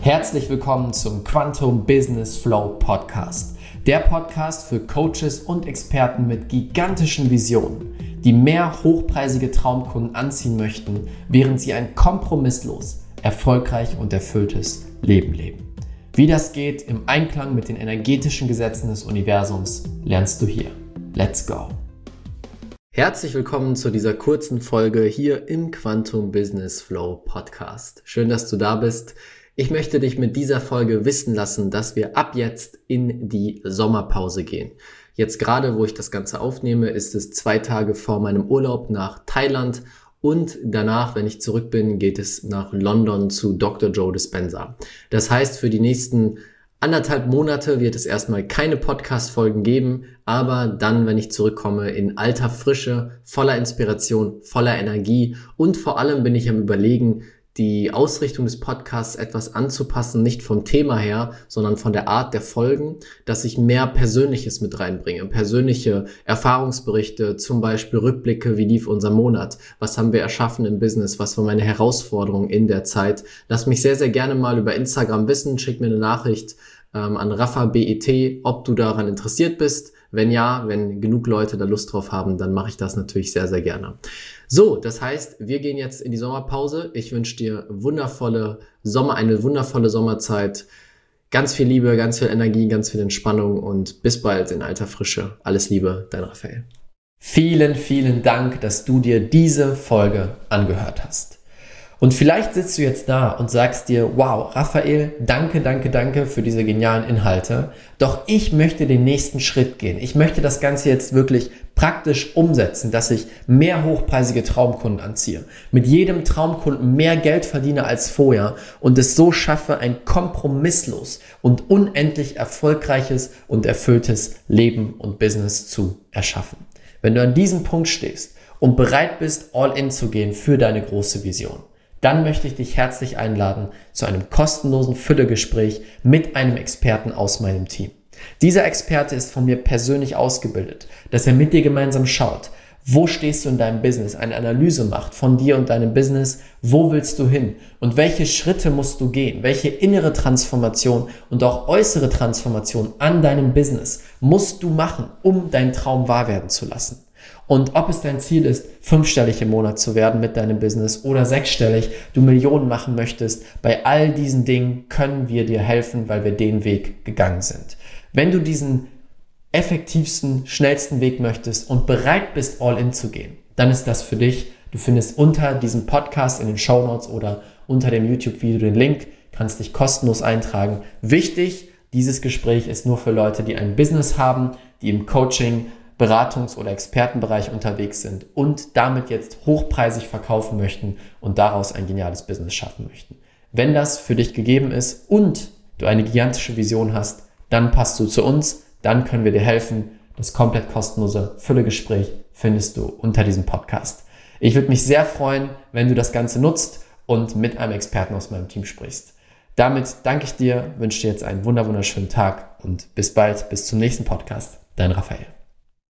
Herzlich willkommen zum Quantum Business Flow Podcast. Der Podcast für Coaches und Experten mit gigantischen Visionen, die mehr hochpreisige Traumkunden anziehen möchten, während sie ein kompromisslos, erfolgreich und erfülltes Leben leben. Wie das geht im Einklang mit den energetischen Gesetzen des Universums, lernst du hier. Let's go! Herzlich willkommen zu dieser kurzen Folge hier im Quantum Business Flow Podcast. Schön, dass du da bist. Ich möchte dich mit dieser Folge wissen lassen, dass wir ab jetzt in die Sommerpause gehen. Jetzt gerade, wo ich das Ganze aufnehme, ist es 2 Tage vor meinem Urlaub nach Thailand und danach, wenn ich zurück bin, geht es nach London zu Dr. Joe Dispenza. Das heißt, für die nächsten 1,5 Monate wird es erstmal keine Podcast-Folgen geben, aber dann, wenn ich zurückkomme, in alter Frische, voller Inspiration, voller Energie und vor allem bin ich am Überlegen, die Ausrichtung des Podcasts etwas anzupassen, nicht vom Thema her, sondern von der Art der Folgen, dass ich mehr Persönliches mit reinbringe, persönliche Erfahrungsberichte, zum Beispiel Rückblicke, wie lief unser Monat, was haben wir erschaffen im Business, was war meine Herausforderung in der Zeit. Lass mich sehr, sehr gerne mal über Instagram wissen, schick mir eine Nachricht an RaffaBET, ob du daran interessiert bist. Wenn ja, wenn genug Leute da Lust drauf haben, dann mache ich das natürlich sehr, sehr gerne. So, das heißt, wir gehen jetzt in die Sommerpause. Ich wünsche dir eine wundervolle Sommerzeit. Ganz viel Liebe, ganz viel Energie, ganz viel Entspannung und bis bald in alter Frische. Alles Liebe, dein Raphael. Vielen, vielen Dank, dass du dir diese Folge angehört hast. Und vielleicht sitzt du jetzt da und sagst dir, wow, Raphael, danke für diese genialen Inhalte. Doch ich möchte den nächsten Schritt gehen. Ich möchte das Ganze jetzt wirklich praktisch umsetzen, dass ich mehr hochpreisige Traumkunden anziehe. Mit jedem Traumkunden mehr Geld verdiene als vorher und es so schaffe, ein kompromisslos und unendlich erfolgreiches und erfülltes Leben und Business zu erschaffen. Wenn du an diesem Punkt stehst und bereit bist, all in zu gehen für deine große Vision, dann möchte ich dich herzlich einladen zu einem kostenlosen Füllegespräch mit einem Experten aus meinem Team. Dieser Experte ist von mir persönlich ausgebildet, dass er mit dir gemeinsam schaut, wo stehst du in deinem Business, eine Analyse macht von dir und deinem Business, wo willst du hin und welche Schritte musst du gehen, welche innere Transformation und auch äußere Transformation an deinem Business musst du machen, um deinen Traum wahr werden zu lassen. Und ob es dein Ziel ist, 5-stellig im Monat zu werden mit deinem Business oder 6-stellig, du Millionen machen möchtest, bei all diesen Dingen können wir dir helfen, weil wir den Weg gegangen sind. Wenn du diesen effektivsten, schnellsten Weg möchtest und bereit bist, all in zu gehen, dann ist das für dich. Du findest unter diesem Podcast in den Shownotes oder unter dem YouTube-Video den Link, kannst dich kostenlos eintragen. Wichtig, dieses Gespräch ist nur für Leute, die ein Business haben, die im Coaching, Beratungs- oder Expertenbereich unterwegs sind und damit jetzt hochpreisig verkaufen möchten und daraus ein geniales Business schaffen möchten. Wenn das für dich gegeben ist und du eine gigantische Vision hast, dann passt du zu uns, dann können wir dir helfen. Das komplett kostenlose Füllegespräch findest du unter diesem Podcast. Ich würde mich sehr freuen, wenn du das Ganze nutzt und mit einem Experten aus meinem Team sprichst. Damit danke ich dir, wünsche dir jetzt einen wunderschönen Tag und bis bald, bis zum nächsten Podcast. Dein Raphael.